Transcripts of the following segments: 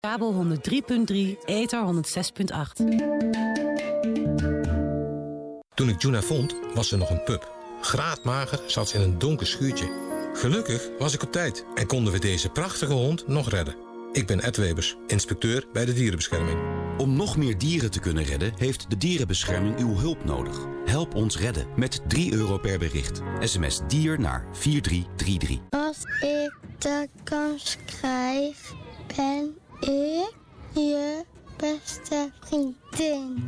Kabel 103.3, ether 106.8. Toen ik Juna vond, was ze nog een pup. Graadmager zat ze in een donker schuurtje. Gelukkig was ik op tijd en konden we deze prachtige hond nog redden. Ik ben Ed Webers, inspecteur bij de dierenbescherming. Om nog meer dieren te kunnen redden, heeft de dierenbescherming uw hulp nodig. Help ons redden met €3 per bericht. SMS dier naar 4333. Als ik de kans krijg, ben ik je beste vriendin.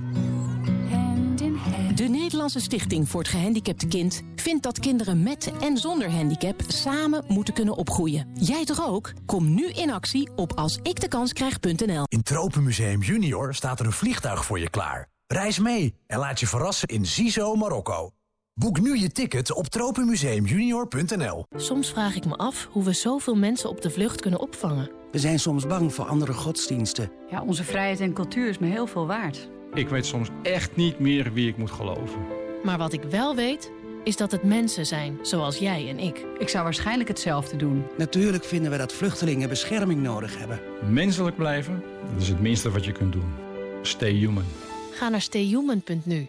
De Nederlandse Stichting voor het Gehandicapte Kind vindt dat kinderen met en zonder handicap samen moeten kunnen opgroeien. Jij toch ook? Kom nu in actie op alsikdekanskrijg.nl. In Tropenmuseum Junior staat er een vliegtuig voor je klaar. Reis mee en laat je verrassen in Zizo, Marokko. Boek nu je ticket op tropenmuseumjunior.nl. Soms vraag ik me af hoe we zoveel mensen op de vlucht kunnen opvangen. We zijn soms bang voor andere godsdiensten. Ja, onze vrijheid en cultuur is me heel veel waard. Ik weet soms echt niet meer wie ik moet geloven. Maar wat ik wel weet, is dat het mensen zijn, zoals jij en ik. Ik zou waarschijnlijk hetzelfde doen. Natuurlijk vinden we dat vluchtelingen bescherming nodig hebben. Menselijk blijven, dat is het minste wat je kunt doen. Stay human. Ga naar stayhuman.nu.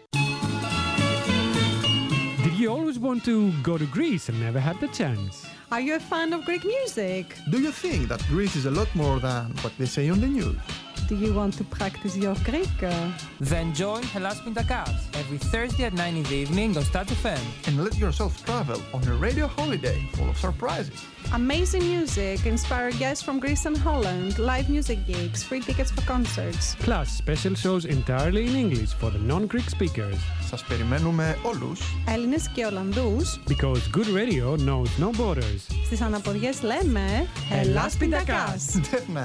Did you always want to go to Greece and never had the chance? Are you a fan of Greek music? Do you think that Greece is a lot more than what they say on the news? Do you want to practice your Greek? Then join Hellas Pintakas every Thursday at 9 in the evening on Start FM. And let yourself travel on a radio holiday full of surprises. Amazing music, inspire guests from Greece and Holland, live music gigs, free tickets for concerts. Plus special shows entirely in English for the non-Greek speakers. Σας περιμένουμε όλους. Έλληνες και Ολλανδούς. Because good radio knows no borders. Στις αναποδιές λέμε Hellas Pintakas.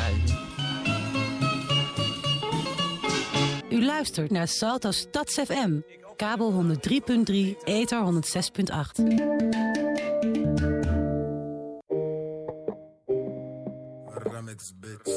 U luistert naar Salto Stads FM. Kabel 103.3, ether 106.8. Remix, bitch.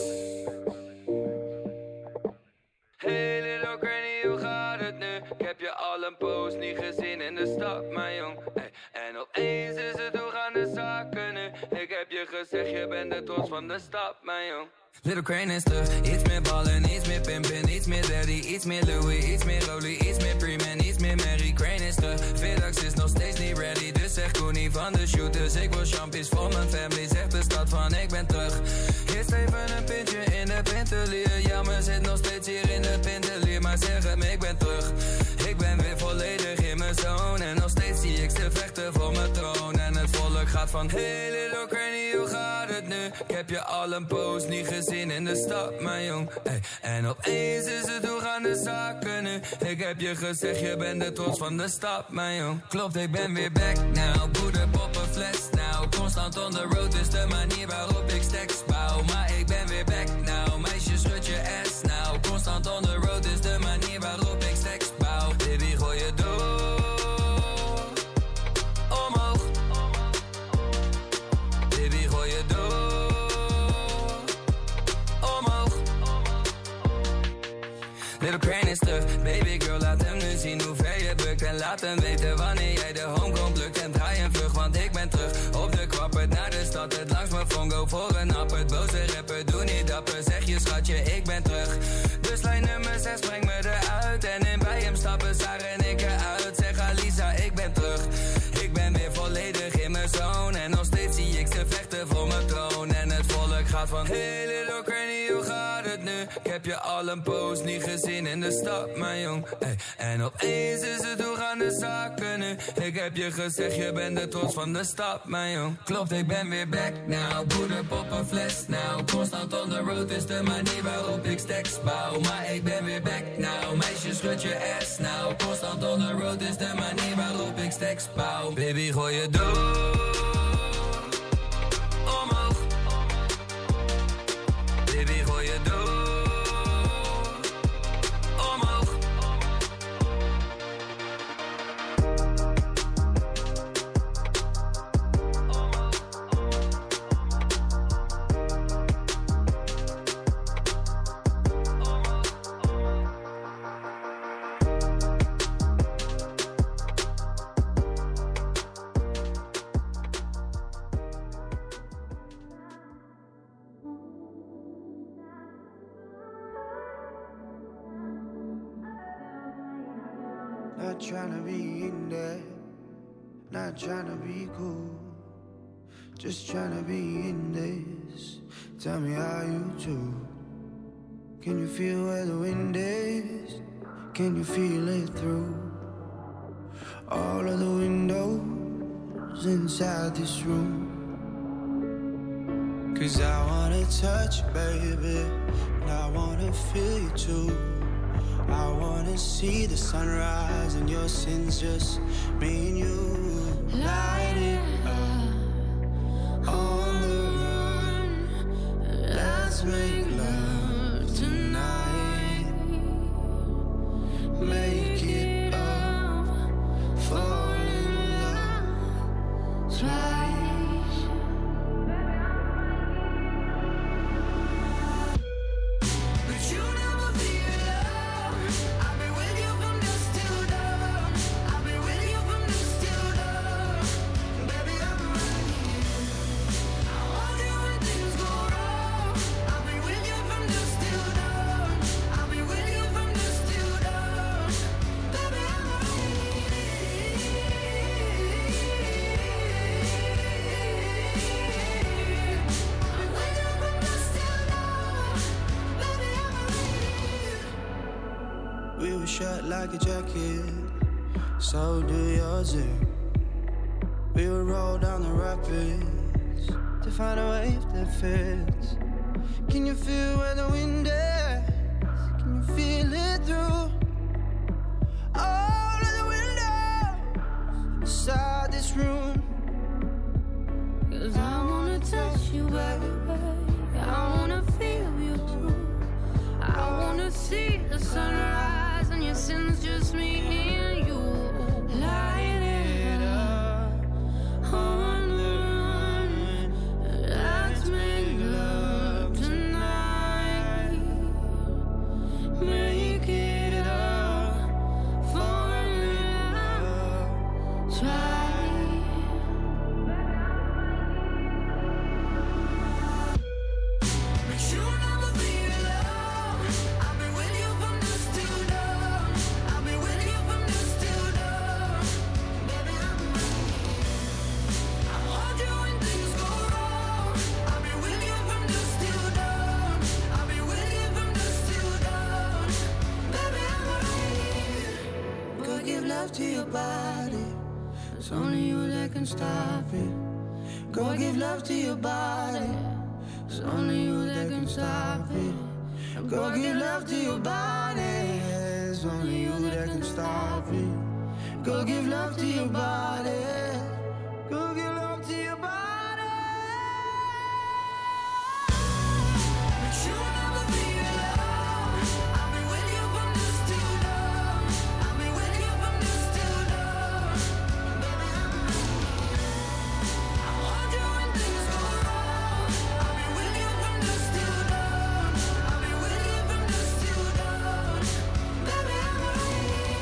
Hey little granny, hoe gaat het nu? Ik heb je al een poos niet gezien in de stad, mijn jong. Hey. En opeens is het hoe gaan de zaken nu? Ik heb je gezegd, je bent de trots van de stad, mijn jong. Little Crane is terug, iets meer ballen, iets meer pimpin, iets meer daddy, iets meer Louis, iets meer Rolly, iets meer Preman, iets meer Mary. Crane is terug, Vidax is nog steeds niet ready, dus zeg Koenie van de shooters. Ik wil champies voor mijn family, zegt de stad van ik ben terug. Eerst even een pintje in de pintelier, jammer zit nog steeds hier in de pintelier, maar zeg hem ik ben terug. Ik ben weer volledig in mijn zone en nog steeds zie ik ze vechten voor mijn troon. En het volk gaat van hey little Crane, hoe gaat het nu? Ik heb je al een poos niet gezien in de stad, mijn jong. Hey. En opeens is het hoe gaan de zaken nu? Ik heb je gezegd, je bent de trots van de stad, mijn jong. Klopt, ik ben weer back now. Poeder, poppen, fles now. Constant on the road is de manier waarop ik stacks bouw. Maar ik ben weer back now. Meisje, schud je ass now. Constant on the road is de manier waarop ik stacks bouw. Baby, gooi je door. Omhoog. Baby, gooi je door. Little Crane is terug, baby girl, laat hem nu zien hoe ver je bukt. En laat hem weten wanneer jij de homegrown plukt. En draai een vlug, want ik ben terug op de kwappert naar de stad. Het langs mijn fongo voor een appert. Boze rapper, doe niet dapper, zeg je schatje, ik ben terug. Dus lijn nummer 6, breng me eruit. En in bij hem stappen, Sarah en ik eruit. Zeg Alisa, ik ben terug. Ik ben weer volledig in mijn zone. En nog steeds zie ik ze vechten voor mijn troon. En het volk gaat van hey little Crane, hoe gaat het nu? Ik heb je al een poos niet gezien in de stad, mijn jong. Hey. En opeens is het hoe gaan de zaken nu? Ik heb je gezegd, je bent de trots van de stad, mijn jong. Klopt, ik ben weer back now. Poeder, poppen, fles now. Constant on the road is de manier waarop ik stacks bouw. Maar ik ben weer back now. Meisje, schud je ass now. Constant on the road is de manier waarop ik stacks bouw. Baby, gooi je door. Omhoog. Baby, gooi je door. Not trying to be in there, not trying to be cool, just trying to be in this. Tell me how you do. Can you feel where the wind is? Can you feel it through all of the windows inside this room? 'Cause I wanna touch you, baby, and I wanna feel you too. I wanna see the sunrise and your sins, just me and you. Light it up on the run. Let's make love tonight. Make it up, fall in love twice. But you never be alone. I'll be with you from dusk till dawn. I'll be with you from dusk till dawn. Baby, I'm right here. I'll hold you when things go wrong. I'll be with you from dusk till dawn. I'll be with you from dusk till dawn. Baby, I'm right here. We were shut like a jacket, so do yours. We would roll down the rapids to find a wave that fits. Can you feel where the wind is? Can you feel it through all of the windows inside this room? 'Cause I wanna touch you, baby. I wanna feel you too. I wanna see the sunrise and your sins, just me and you. Light it up on the run. Let's make love tonight. Make it up, fall in love twice. But you never be alone. I'll be with you from dusk till dawn. I'll be with you from dusk till dawn. Baby, I'm right here. I'll hold you when things go wrong. I'll be with you from dusk till dawn. I'll be with you from dusk till dawn. Baby, I'm right here. Go give love to your body. It's only you that can stop it. Go give love to your body. It's only you that can stop it. Go give love to your body. It's only you that can stop it. Go give love to your body. Go give love to your body. But you never be alone. I'll be with you from dusk till dawn. I'll be with you from dusk till dawn. Baby, I'm right here. I'll hold you when things go wrong. I'll be with you from dusk till dawn. I'll be with you from dusk till dawn. Baby, I'm right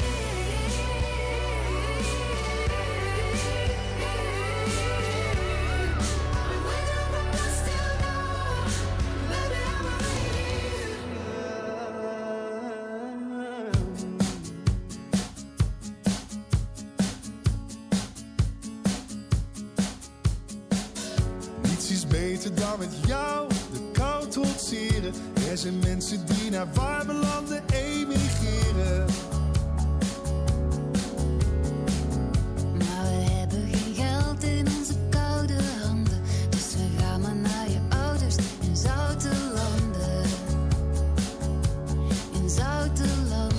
Niets is beter dan met jou de kou trotseren. Er zijn mensen die naar warme landen emigreren. Maar we hebben geen geld in onze koude handen. Dus we gaan maar naar je ouders in zoute landen. In zoute landen.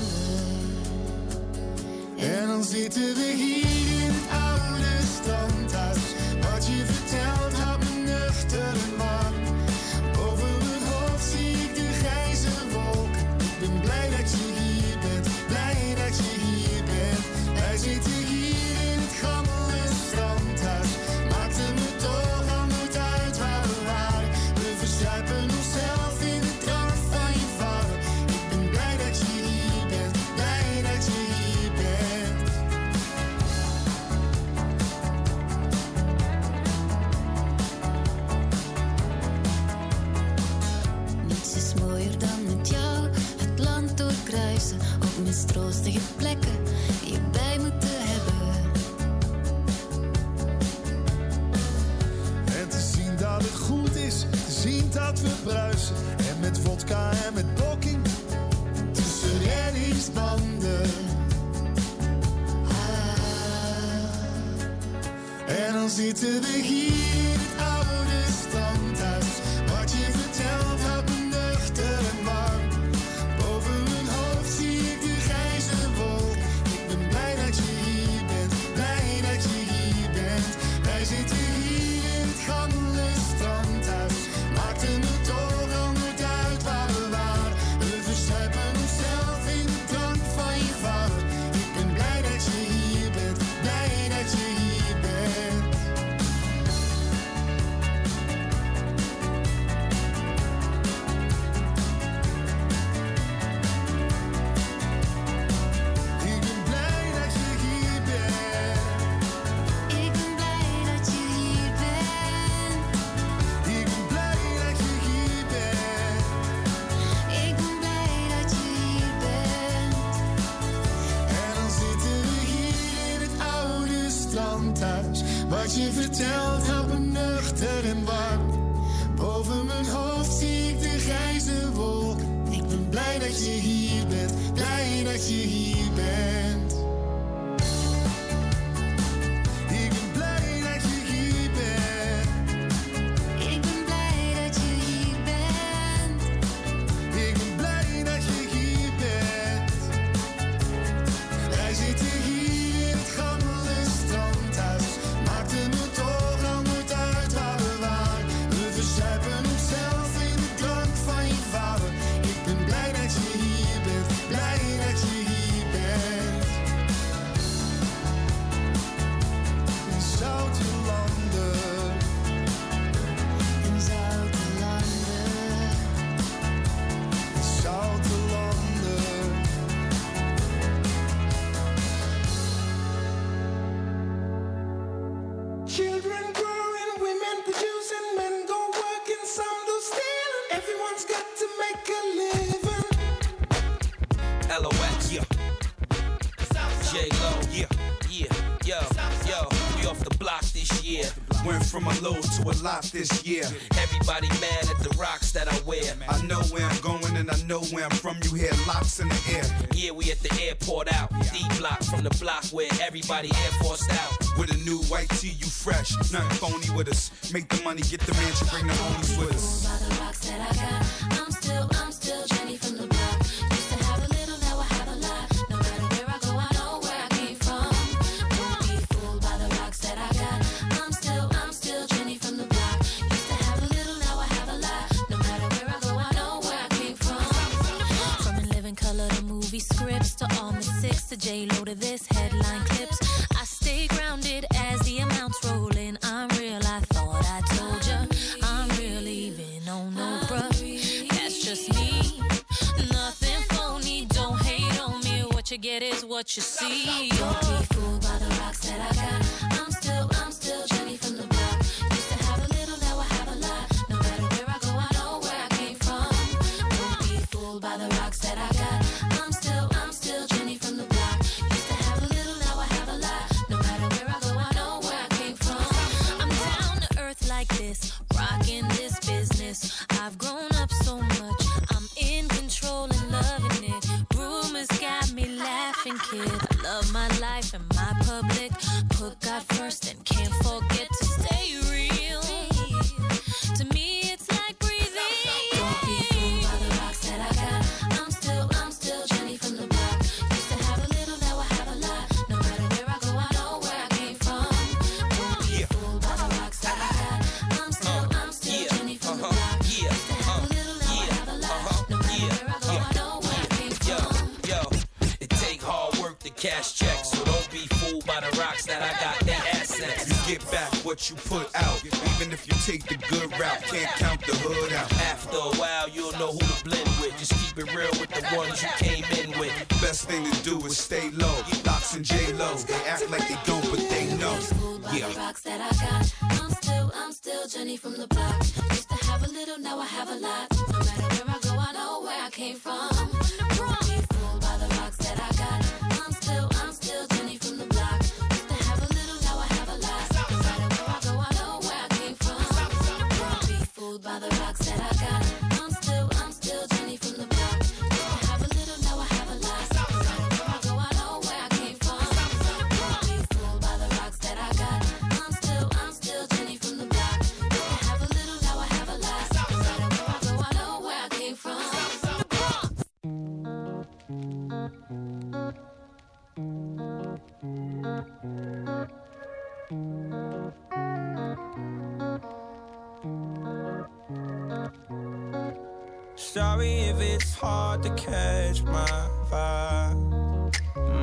En dan zitten we hier in het oude standhuis. Wat je vertelt houdt me nuchter, man. Boven mijn hoofd zie ik de grijze wolken. Ik ben blij dat je hier bent, blij dat je hier bent. Wij zitten hier in het gammele standhuis. Maakte me toch al nooit uit waar we waren. We verzuipen onszelf in de drank van je vader. Ik ben blij dat je hier bent, blij dat je hier bent. Niets is mooier dan met jou het land doorkruisen. Op mistroostige plekken. Je bent vodka en met blokking tussen reddingsbanden. En dan zitten we hier in het oude standhuis. Wat je vertelt houdt me nuchter en warm. Boven mijn hoofd zie ik de grijze wolk. Ik ben blij dat je hier bent, blij dat je hier bent. Wij zitten hier in het gammele strandhuis. Maakte me toch al niet uit waar we waren. We verzuipen onszelf in de drank van je vader. Ik ben blij dat je hier bent, blij dat je hier bent. Wat je vertelt houdt me nuchter en warm. Boven mijn hoofd zie ik de grijze wolk. Ik ben blij dat je hier bent, blij dat je hier bent. Ik ben blij dat je hier bent. Ik ben blij dat je hier bent. Ik ben blij dat je hier bent. Wij zitten hier in het gammele strandhuis. Maakte me toch al nooit uit waar we waren. We verzuipen onszelf in de drank van je vader. Ik ben blij dat je hier bent, blij dat je hier bent. In zoute landen. In zoute landen. In zoute landen. Children growing, women producing, men go working, some do stealing. Everyone's got to make a living. LOX, yeah. J-Lo, yeah, yeah, yo, we off the block this year. Went from a low to a lot this year. Everybody mad at the rocks that I wear. I know where I'm going and I know where I'm from. You hear locks in the air. Yeah, we at the airport out. D-block from the block where everybody Air Forced out. With a new white tee, you fresh. Nothing phony with us. Make the money, get the mansion, bring the homies with us. By the rocks that I got, I'm still Jenny from the block. Used to have a little, now I have a lot. No matter where I go, I know where I came from. Don't be fooled by the rocks that I got. I'm still Jenny from the block. Used to have a little, now I have a lot. No matter where I go, I know where I came from. From In Living Color to movie scripts to all the six to J-Lo to this headline clips. I stay grounded as the amounts roll in. I'm real, I thought I told ya. I'm real, even on no bruh. That's just me. Nothing phony, don't hate on me. What you get is what you see. Don't be fooled by the rocks that I got. I'm still Jenny from the block. Used to have a little, now I have a lot. No matter where I go, I know where I came from. Don't be fooled by the rocks that I got. I'm still Jenny from the block. Used to have a little, now I have a lot. No matter where I go, I know where I came from. I'm down to earth like this, rocking this business. I've grown up so much, I'm in control and loving it. Rumors got me laughing, kid. I love my life and my public. Put God first and can't forget to stay real. To me, it's like breathing. Don't be fooled by the rocks that I got. I'm still Jenny from the block. Used to have a little, now I have a lot. No matter where I go, I know where I came from. Don't be fooled by the rocks that I got. I'm still Jenny from the block. Used to have a little, now I have a lot. No matter where I go, I know where I came from. Yo, it take hard work to cash checks, so don't be fooled by the rocks that I got. They're assets. You get back what you put out. Even if you take the good route, can't count the hood out. After a while, you'll know who to blend with. Just keep it real with the ones you came in with. Best thing to do is stay low. Locks and J-Lo, they act like they don't, but they know. Yeah. The rocks that I got. I'm still Jenny from the block. Used to have a little, now I have a lot. No matter where I go, I know where I came from. Don't be fooled by the rocks that I got. I'm still Jenny from the block. Used to have a little, now I have a lot. No matter where I go, I know where I came from. Don't be fooled by the rocks that I got. I'm still Jenny. sorry if it's hard to catch my vibe.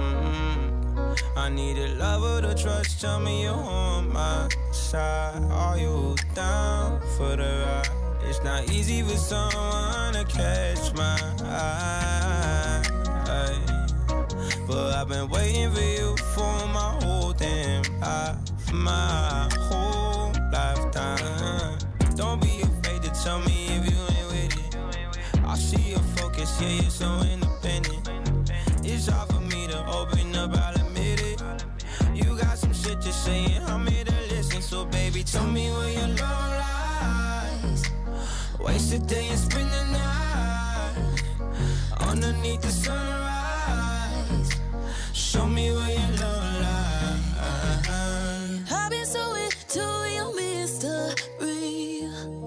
I need a lover to trust, tell me you're on my side. Are you down for the ride? It's not easy for someone to catch my eye, but I've been waiting for you for my whole damn life, my whole lifetime. Don't be afraid to tell me if you ain't with it. I see your focus, yeah, you're so independent. It's hard for me to open up, I'll admit it. You got some shit to say and I'm here to listen. So baby, tell me where your love lies. Waste the day and spend the night underneath the sunrise. Show me where your love lies. I've been so into your mystery.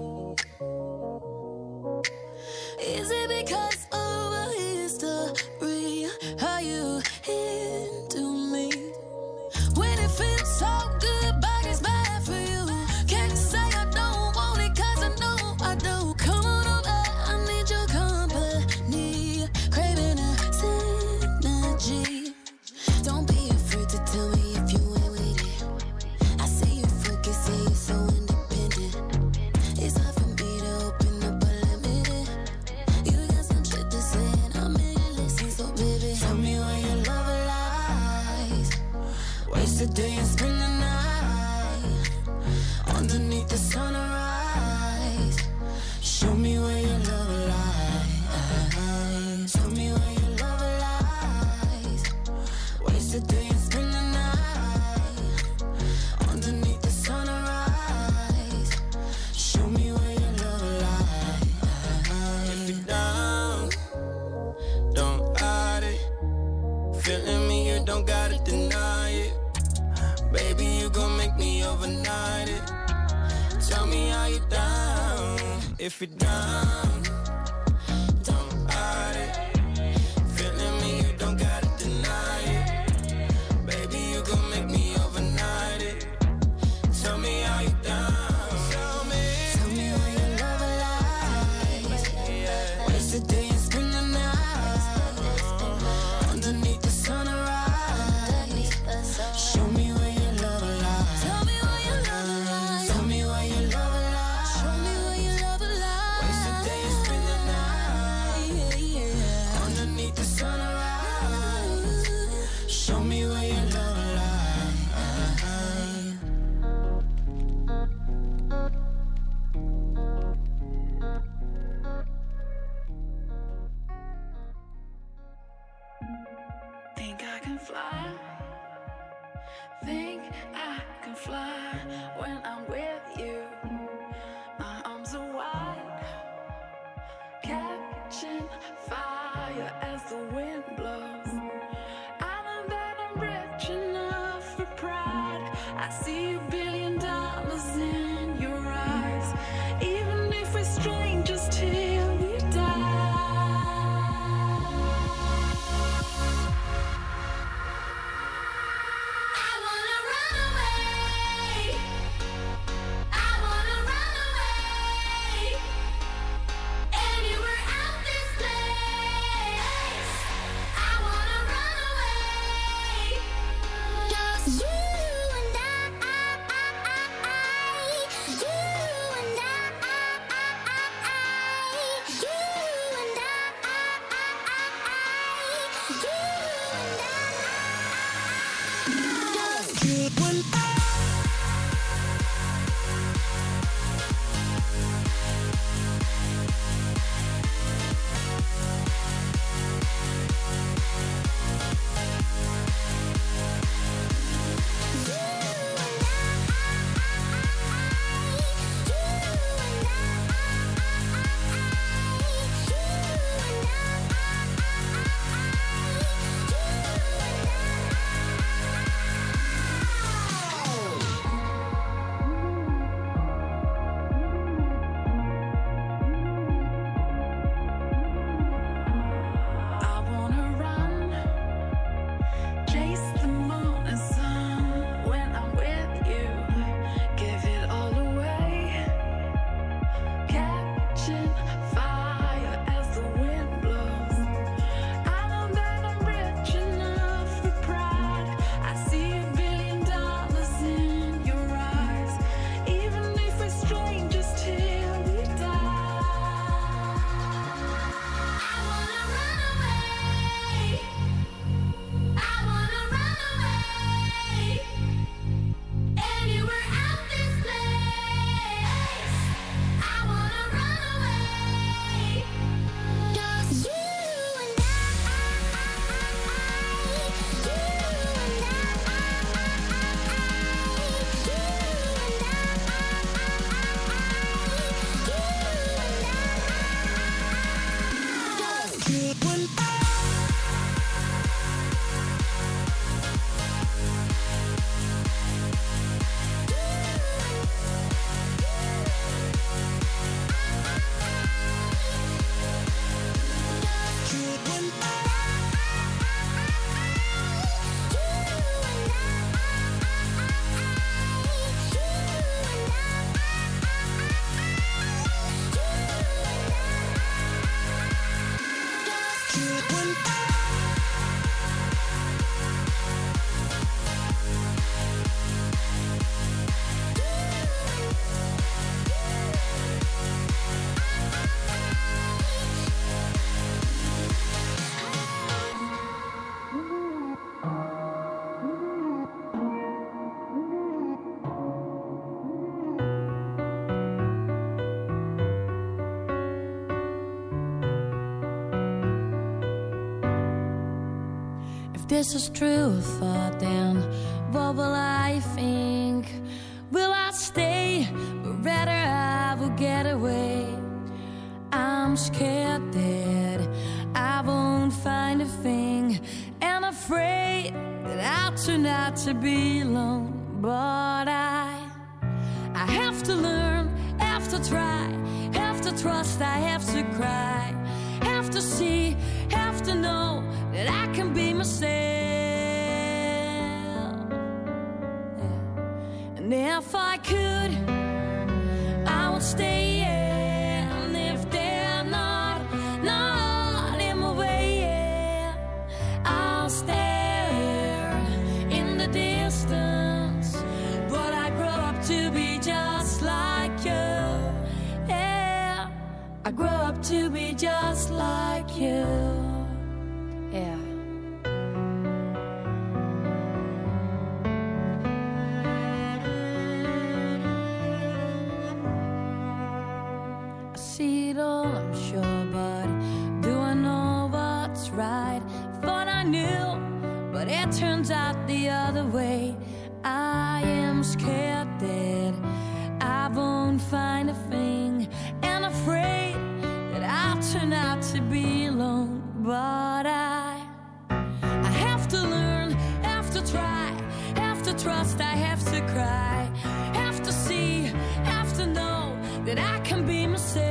Is it because of a history? Are you into me? When it feels so good, but it's bad for you. Can't say I don't want it, cause I know I do. Come on over, I need your company. Craving a synergy. Don't be afraid to tell me if you ain't with it. I see you focus, yeah, you're so independent. It's hard for me to open up, I'll admit it. You got some shit to say and I'm here to listen. So baby, tell me where your love lies. Waste the day and spend the night underneath the sunrise. Show me where your love lies. Tell me where your love lies. Waste the day and spend the night underneath the sunrise. Show me where your love lies. If you're down, don't hide it. Feeling me, you don't gotta deny it. Baby, you gon' make me overnight it. Tell me how you down. If you're down, don't hide it. Feeling me, you don't gotta deny it. Baby, you gon' make me overnight it. Tell me how you down. Tell me where your love lies. Waste the day and spend the night underneath the sunrise. Show me where your love lies. Tell me where your love lies. Tell me where your love lies. Show me where your love lies. Waste the day and spend the night underneath the sunrise. Show me where your love lies. Think I can fly. Think I can fly when I'm with you. My arms are wide, catching fire as the wind blows. I know that I'm rich enough for pride. I see $1 billion in your eyes. Even if we're strangers till we die. I wanna run away. I wanna run away. Anywhere out this place. I wanna run away. Just you and I. You and I. You and I. You and I. Just you and I. truth when this is true thought, then what will I think? Will I stay, or rather I will get away? I'm scared that I won't find a thing, and afraid that I'll turn out to be alone. But I have to learn, have to try, have to trust, I have to cry, have to see, have to know that I can be myself. And if I could, I would stay. And if they're not in my way, I'll stare in the distance. But I grow up to be just like you. Yeah, I grow up to be just like you. Yeah. I see it all, I'm sure, but do I know what's right? Thought I knew, but it turns out the other way. I am scared that I won't find a thing, and afraid that I'll turn out to be alone. But I have to learn, have to try, have to trust, I have to cry, have to see, have to know that I can be myself.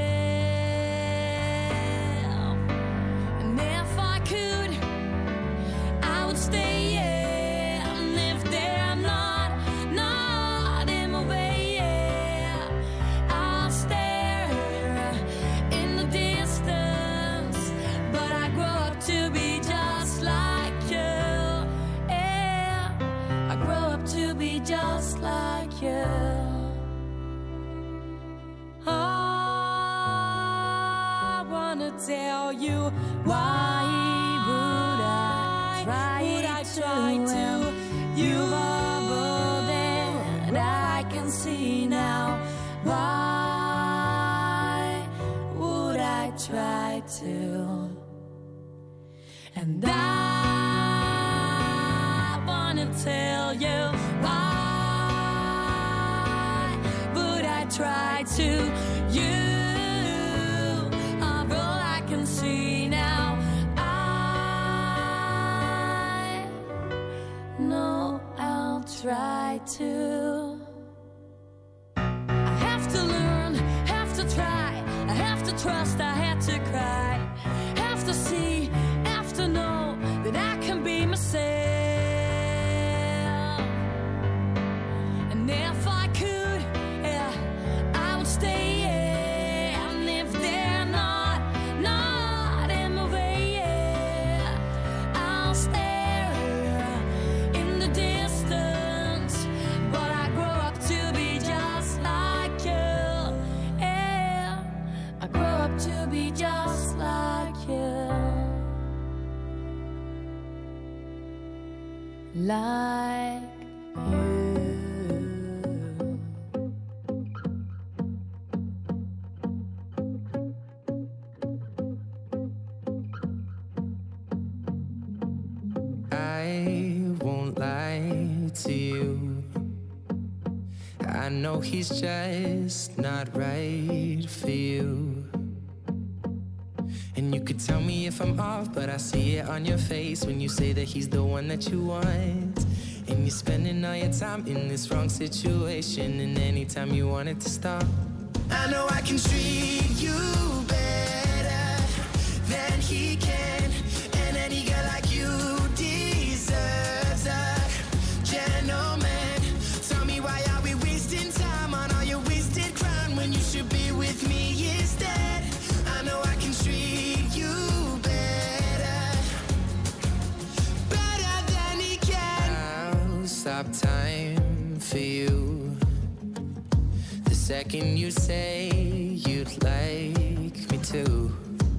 And if I could, I would stay. And if they're not in my way, I'll stare in the distance. But I grow up to be just like you. Yeah, I grow up to be just like you. I wanna tell you, why would I try to? You are all that I can see now. Why would I try to? And I wanna tell you, why would I try to? You are all I can see now. I know I'll try to. I have to learn, have to try, I have to trust, I have to cry, have to see, have to know that I can be myself. And if I could, yeah, I would stay. And if they're not in my way, yeah, I'll stare in the distance. But I grow up to be just like you. Yeah, I grow up to be just like you. Like I won't lie to you. I know he's just not right for you. And you could tell me if I'm off, but I see it on your face when you say that he's the one that you want. And you're spending all your time in this wrong situation, and anytime you want it to stop, I know I can treat you better than he can. And any girl like you deserves a gentleman. Tell me, why are we wasting time on all your wasted crown when you should be with me instead? I know I can treat you better time for you. The second you say you'd like me to,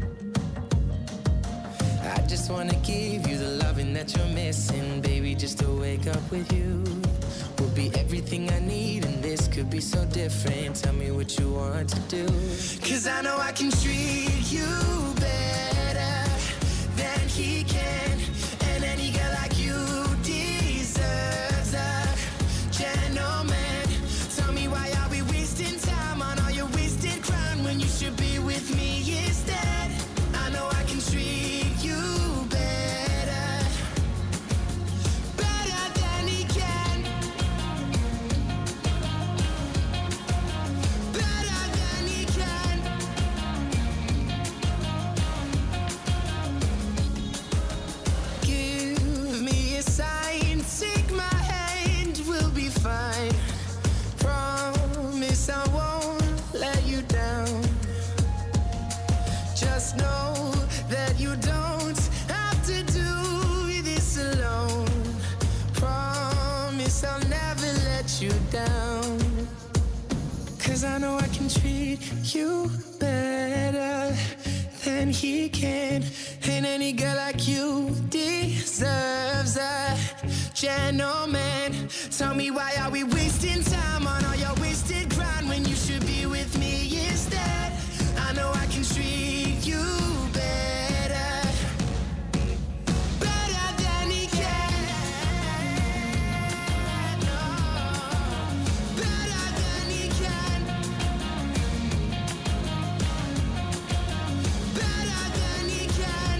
I just wanna give you the loving that you're missing, baby. Just to wake up with you will be everything I need, and this could be so different. Tell me what you want to do, 'cause I know I can treat you better than he can, and any girl like you deserves a gentleman. Tell me, why are we wasting time on all your wasted crown when you should be with me instead? I know I can treat you better, better than he can, better than he can. Give me a sign, take my hand, we'll be fine. Promise I won't let you down. Just know that you don't have to do this alone. Promise I'll never let you down, 'cause I know I can treat you better than he can, and any girl like you deserves a gentleman. Tell me, why are we wasting time on all your wasted grind when you should be with me instead? I know I can treat you better, better than he can, better than he can, better than he can.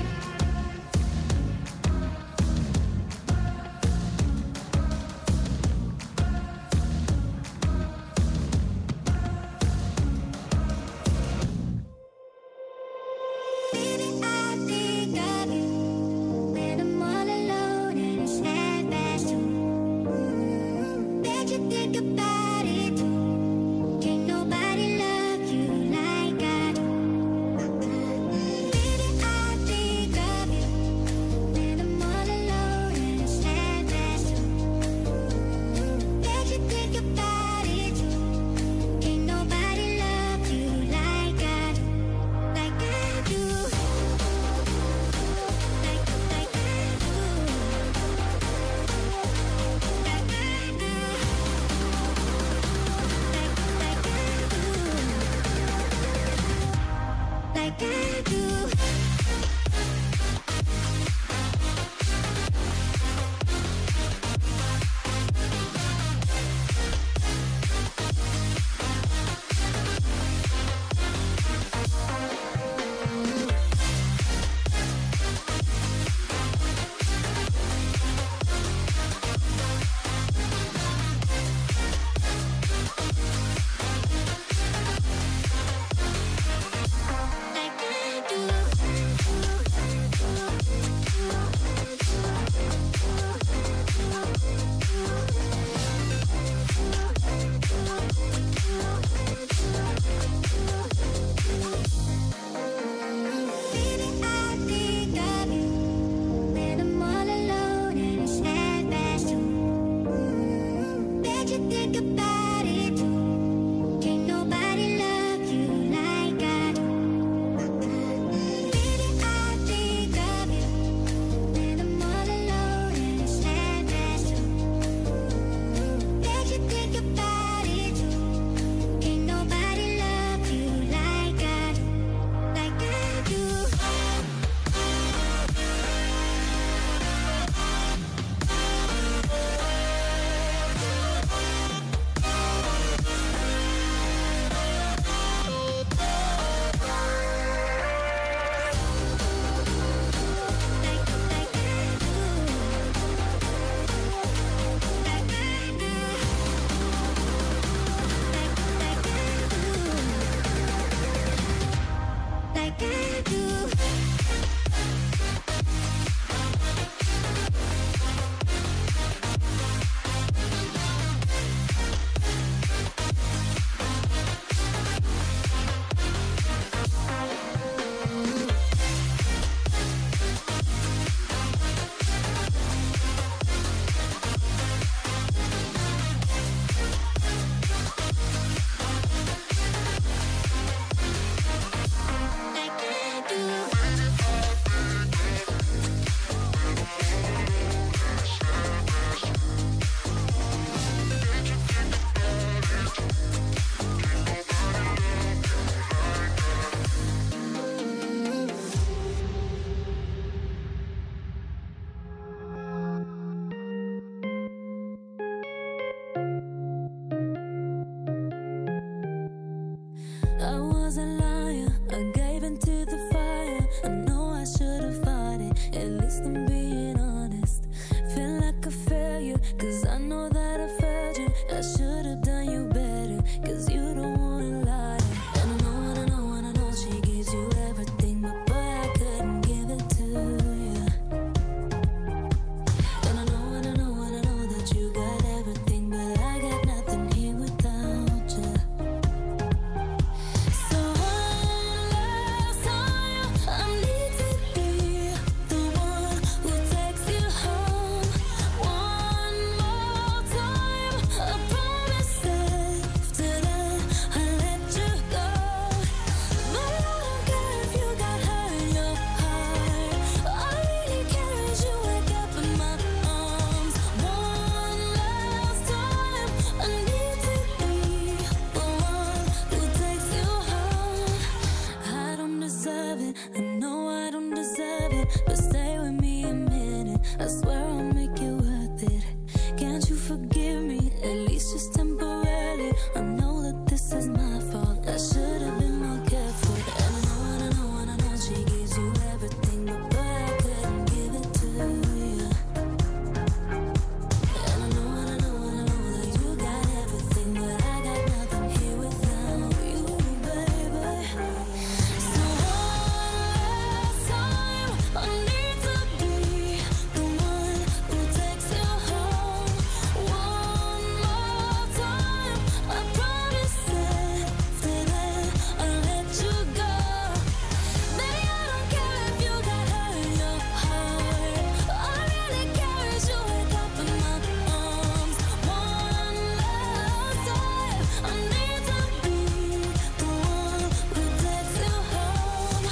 but stay with me a minute. I swear I'll make it worth it. Can't you forgive me, at least just temporarily? I know that this is my fault. I should have been more careful. And I know she gives you everything, but boy, I couldn't give it to you. And I know that you got everything, but I got nothing here without you, baby. So one last time, I need to be the one who takes you home. One more time, I promise that after that I'll let you go. Baby, I don't care if you got hurt in your heart. All I really care is you wake up in my arms. One last time, I need to be the one who takes you home.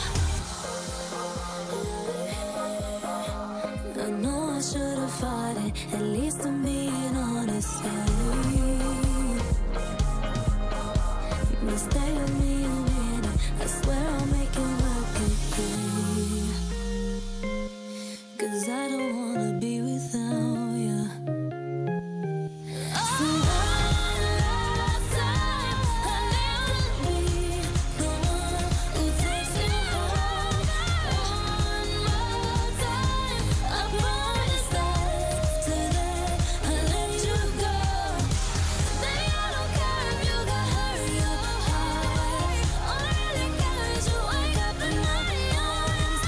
I know I should have fought it, at least I'm being honest, yeah. But stay with me a minute, I swear I'll make it work again. 'Cause I don't wanna be without you. So one last time, I need to be the one who takes you home. One more time, I promise that after that I'll let you go. Baby, I don't care if you got hurt in your heart. All I really care is you wake up in my arms.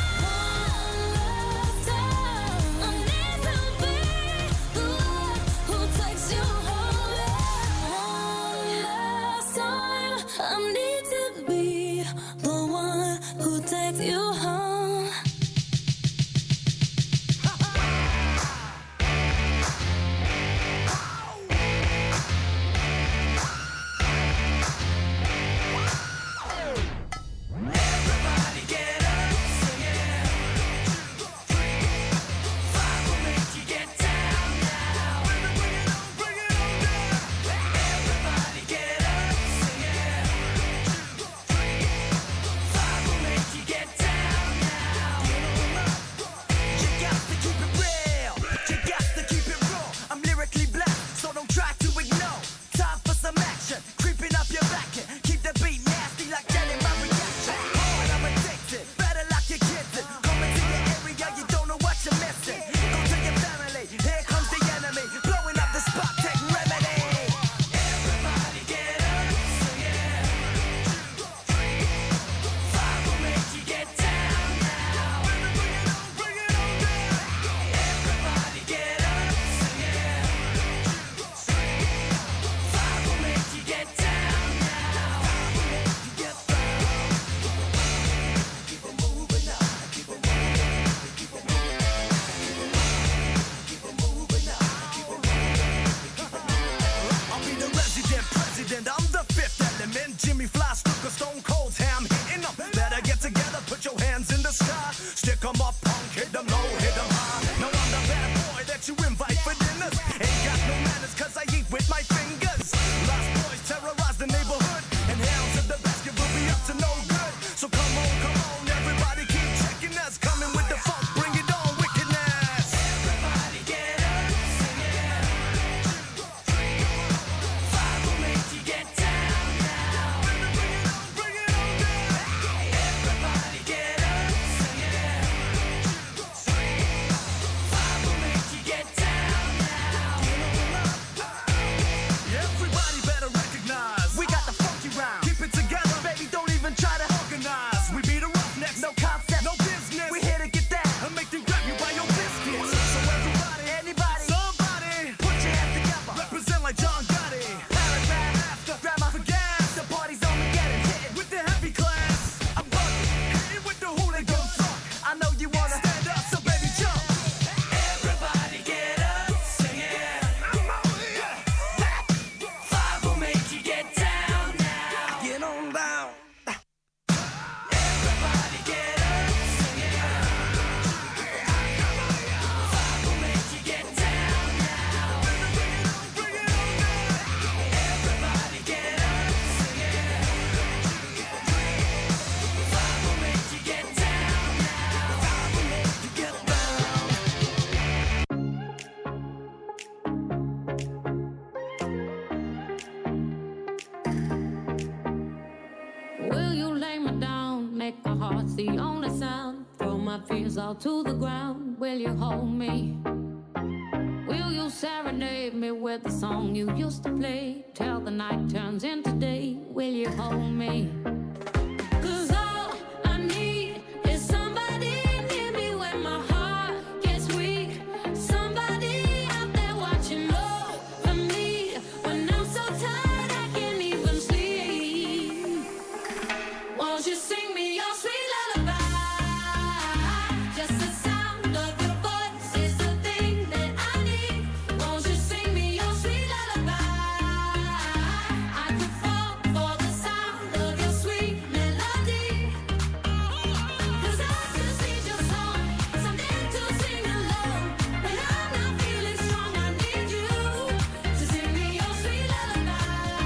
dreams all to the ground. Will you hold me? Will you serenade me with the song you used to play till the night turns into day? Will you hold me? 'Cause all I need is somebody near me when my heart gets weak. Somebody out there watching over me when I'm so tired I can't even sleep. Won't you sing me your sweet lullaby? Just the sound of your voice is the thing that I need. Won't you sing me your sweet lullaby? I could fall for the sound of your sweet melody. 'Cause I just need your song, something to sing along. When I'm not feeling strong, I need you to sing me your sweet lullaby.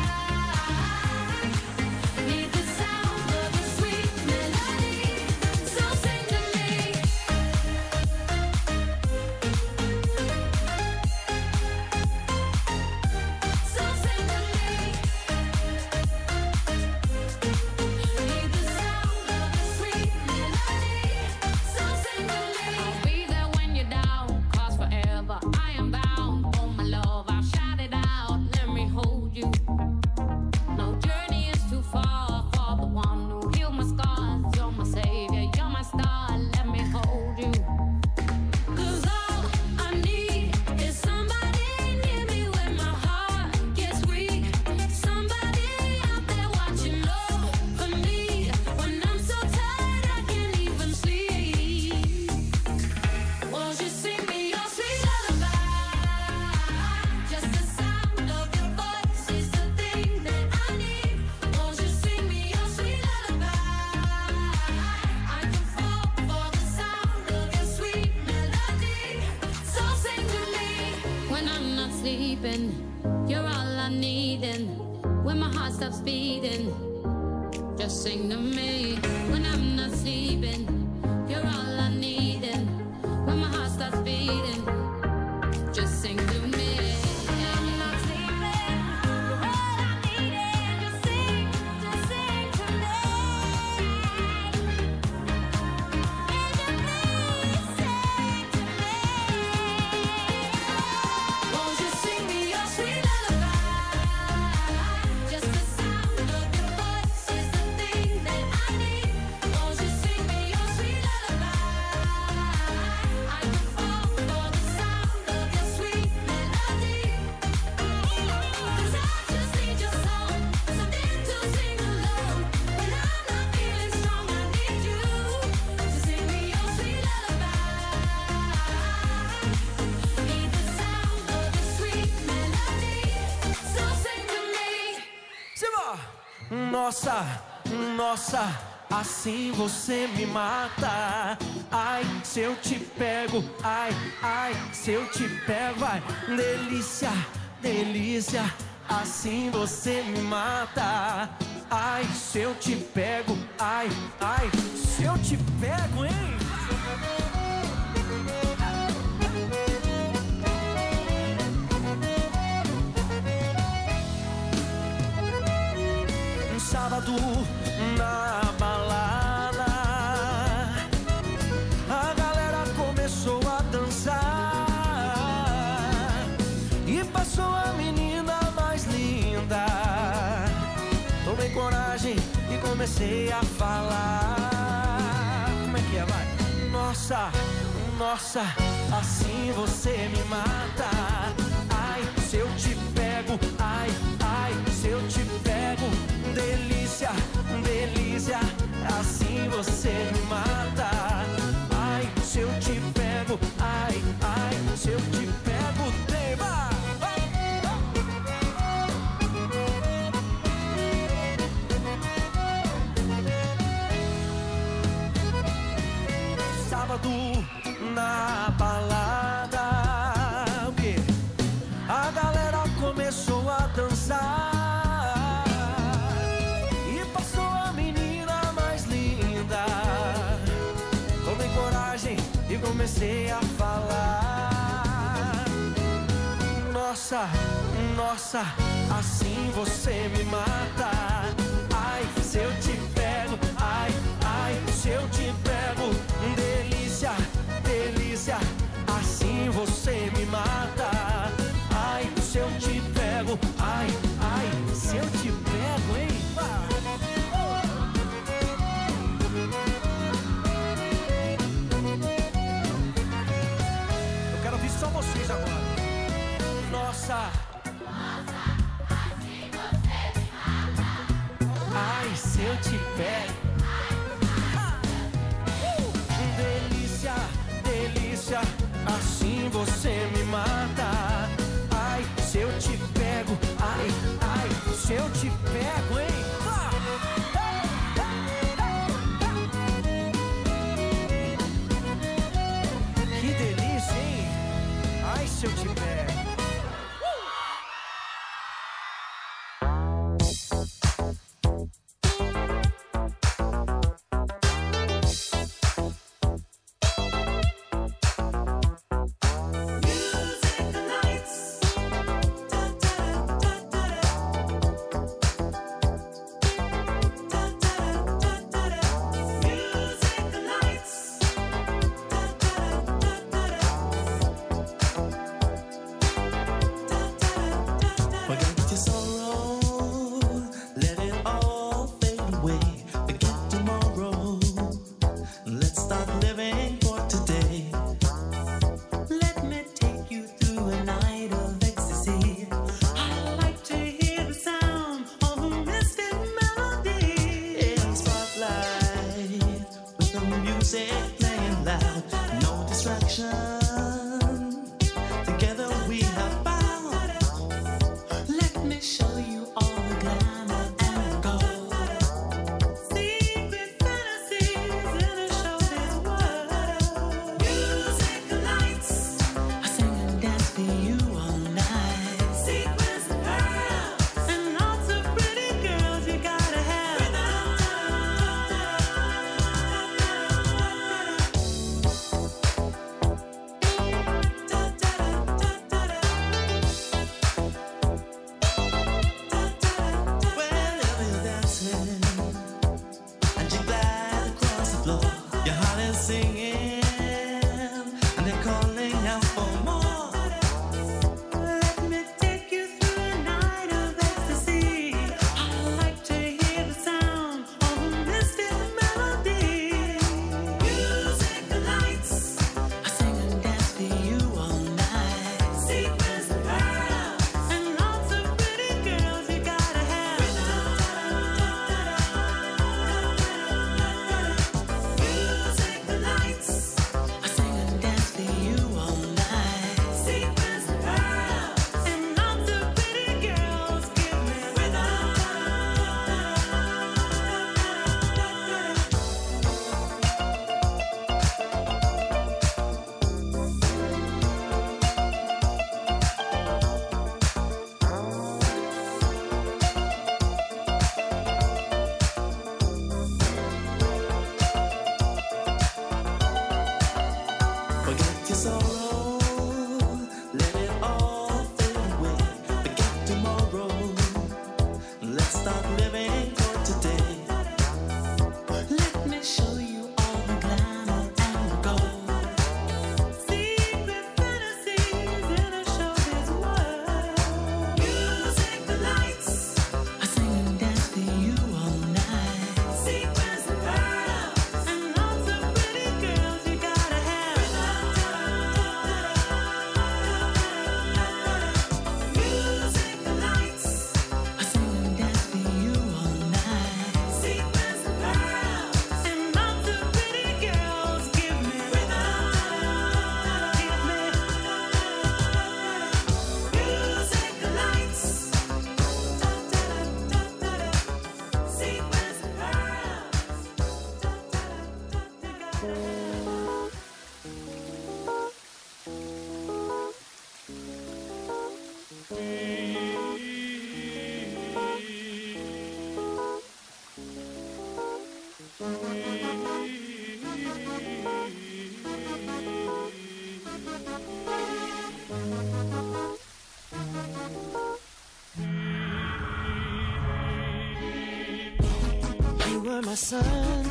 Need the sound of your sweet melody, so sing to me. So sing to me. Need the sound of your sweet melody, so sing to me. I'll be there when you're down, 'cause forever I am bound. Oh my love, I'll shout it out, let me hold you. No journey is too far for the one who healed my scars. You're my savior, you're my star, let me hold you. 'Cause all I need is somebody near me when my heart gets weak. Somebody out there watching over me when I'm so tired I can't even sleep. Won't you sing me your sweet lullaby? Just the sound of your voice is the thing that I need. Won't you sing me your sweet lullaby? I can fall for the sound of your sweet melody, so sing to me. When I'm not sleeping, you're all I need, and when my heart stops beating, just sing to me. When I'm not sleeping, you're all I need, and when my heart stops beating, just sing to me. I'm not sleeping, you're all I need, and just sing to me. Won't you sing me your sweet lullaby? Just the sound of your voice is the thing that I need. Won't you sing me your sweet lullaby? I can fall for the sound of your sweet melody. 'Cause I just need your song, something to sing along. When I'm not feeling strong, I need you to sing me your sweet lullaby. Need the sound of your sweet melody, so sing to me. Nossa, nossa, assim você me mata. Ai, se eu te pego, ai, ai, se eu te pego, ai, delícia, delícia, assim você me mata. Ai, se eu te pego, ai, ai, se eu te pego, hein? Um sábado na balada, a galera começou a dançar e passou a menina mais linda. Tomei coragem e comecei a falar. Como é que é, vai? Nossa, nossa, assim você me mata. Ai, se eu te pego, ai, ai, se eu te pego, delícia, delícia, assim você me mata. Ai, se eu te pego, ai, ai, se eu te pego, tema. Sábado na balada, o quê? A galera começou a dançar e passou a menina mais linda. Tomei coragem e comecei a falar. Nossa, nossa, assim você me mata. Ai, se eu te pego, ai, ai, se eu te pego, delícia, moça. Ai, se eu te pego. Delícia, delícia, assim você me mata. Ai, se eu te pego. Ai, ai, se eu te pego, hein? Que delícia, hein? Ai, se eu te pego. were my sun,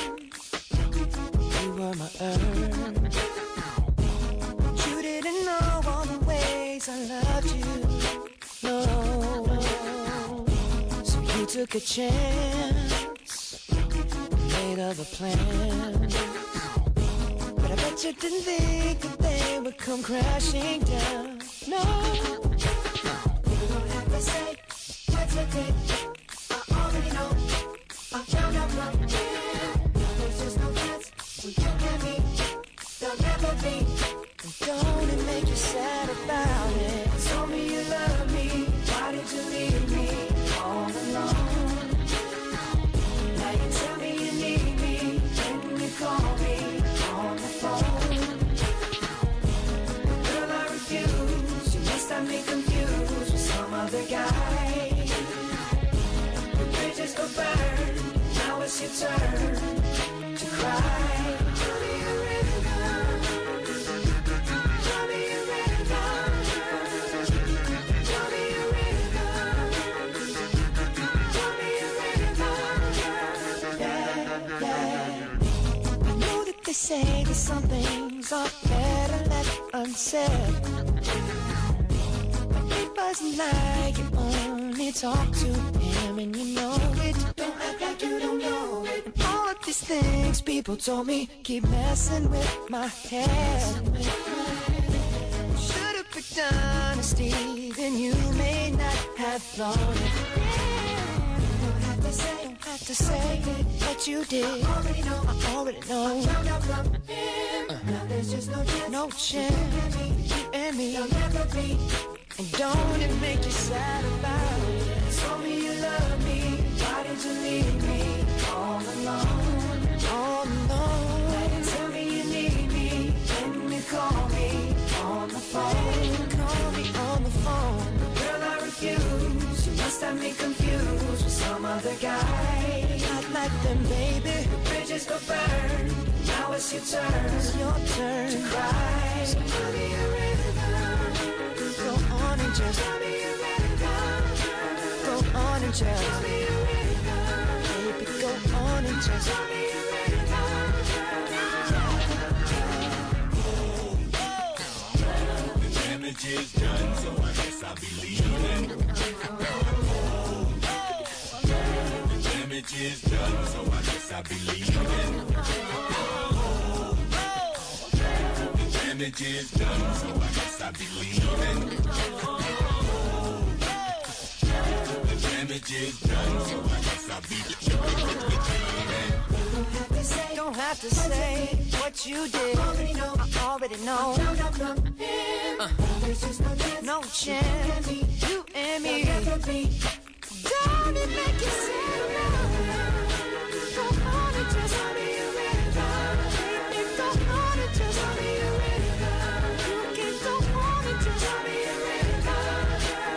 you were my earth. But you didn't know all the ways I loved you, no. So you took a chance, made of a plan. But I bet you didn't think that they would come crashing down, no. today. I already know. I found out love. There's just no chance. We can't get me. There'll never be. Don't it make you sad about it? Told me you love me. Why did you leave me all alone? Now you tell me you need me. When you call me on the phone. Girl, I refuse. You must have me confused with some other guy. The bridges go burn. Now it's your turn to cry. Tell me a rhythm. Tell me a rhythm. Tell me a rhythm. Tell me a rhythm. Yeah, yeah. I know that they say that some things are better left unsaid. But it wasn't like you only talk to him and you know it. Don't act like you don't know it. And all of these things people told me keep messing with my head. Should've picked honesty, then you may not have thought it. Don't have to say what you did. I already know. Now there's just no chance. You and me, you'll never be. And don't it make you sad about it? Told me you love me. Why did you leave me all alone? All alone. Now you tell me you need me. When you call me on the phone. Call me on the phone. Girl, I refuse. You must have me confused with some other guy. Not like them, baby. The bridges go burn. Now it's your turn. It's your turn to cry. So tell me a rhythm. Go on and just tell me a rhythm. Go on and just tell me a rhythm. Baby, go on and just tell me a rhythm. The damage is done, so I guess I'll be leaving. The damage is done, so I guess I'll be leaving. The damage is done, so I guess I'll be leaving. The damage is done, so I guess I'll be leaving. Don't have to say what you did. I already know. No chance. You and me. Don't it make you sad about it? Go on and just tell me a rhythm. Baby, go on and just tell me a rhythm. You can go on and just tell me a rhythm.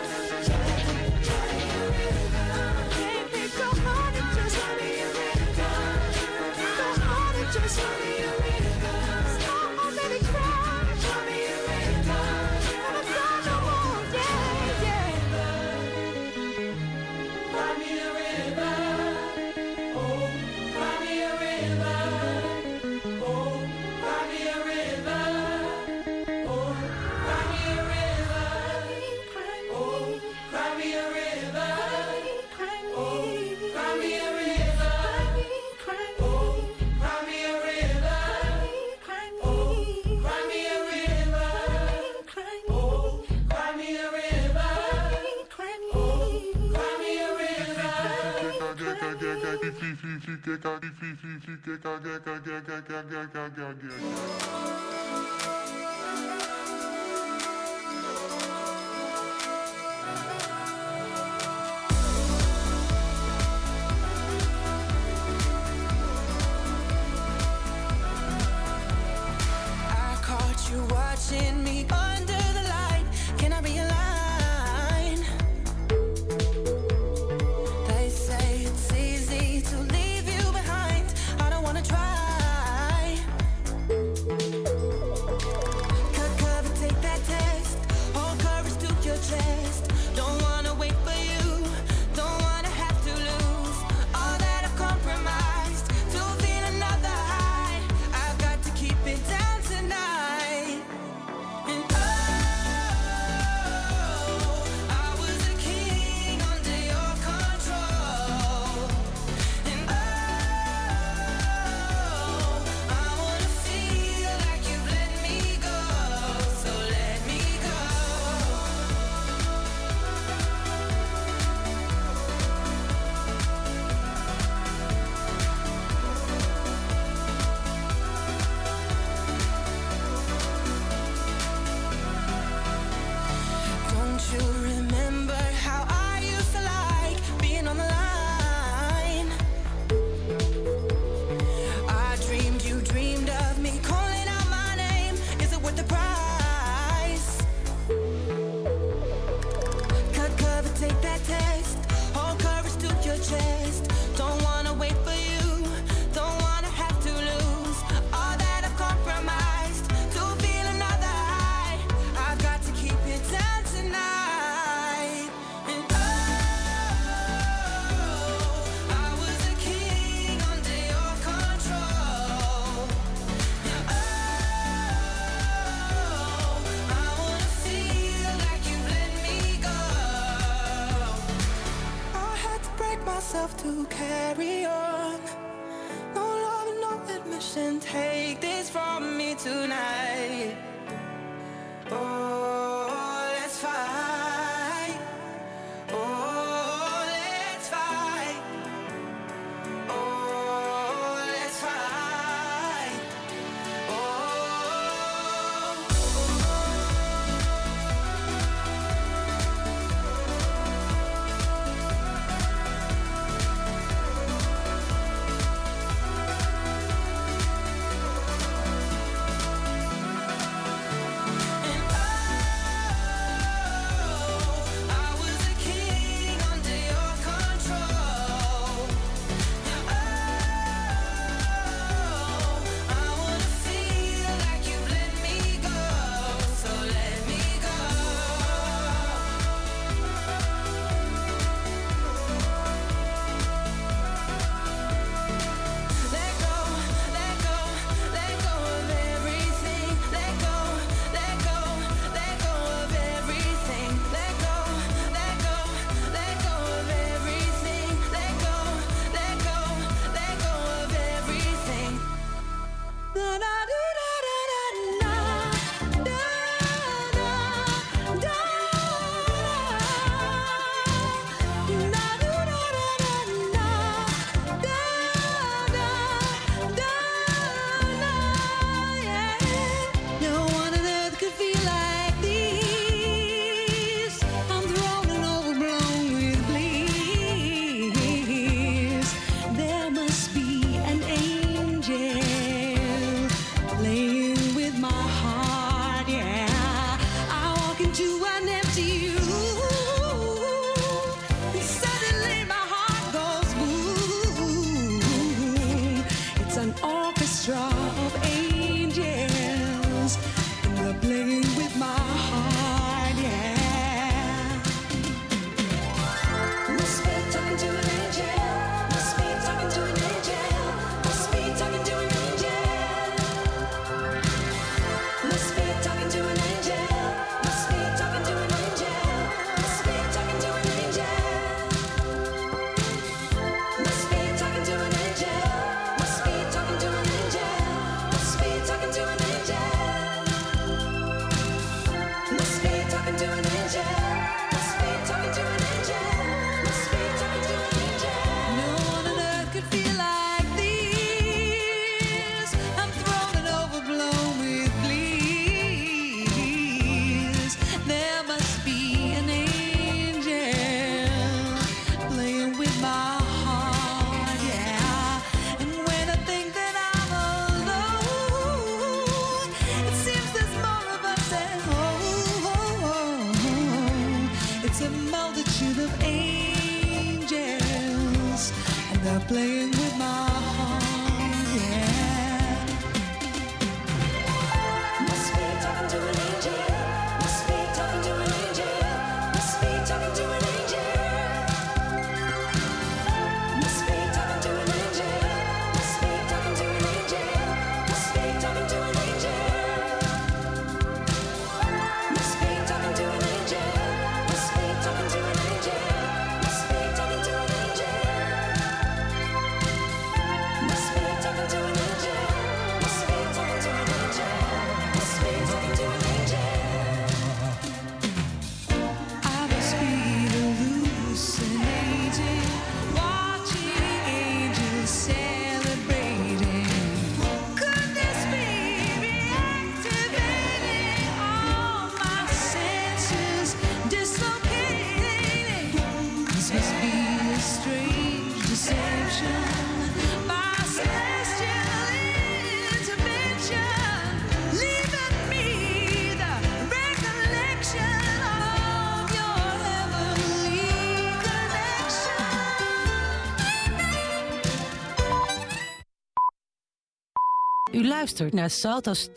Baby, go on and just tell me a rhythm. Go on and just tell me a rhythm. Stop already crying. Tell me a rhythm. Never cry no more. Yeah, yeah. Cry me a river, oh, cry me a river, oh, cry me a river, oh, cry me a river, oh, cry me a river, oh, cry me a river, oh, cry me a river, oh, cry me a river, oh, cry me a river, I caught you watching me under the light. Can I be a line? They say it's easy to leave you behind. I don't wanna try. Cut cover, take that test. Hold courage to your chest. Don't wanna wait for you. Don't wanna have to lose all that I've compromised to feel another high. I've got to keep it down tonight. And carry on. No love, no admission. Take this from me tonight. Oh, let's fight. Oh, let's fight. Oh, let's fight. Playing with my heart, yeah. Must be talking to an angel. Must be talking to an angel. Must be talking to an angel. Must be talking to an angel. Must be talking to an angel. Must be talking to an angel. Must be talking to an angel. Must be talking to an angel. Must be talking to an angel. Must be talking to an angel. Must be talking to an angel. Must be talking to an angel. I must be hallucinating, watching angels celebrating. Could this be reactivating all my senses, dislocating? This must be a strange deception. My celestial intervention, leaving me the recollection of your heavenly connection. U luistert naar Salto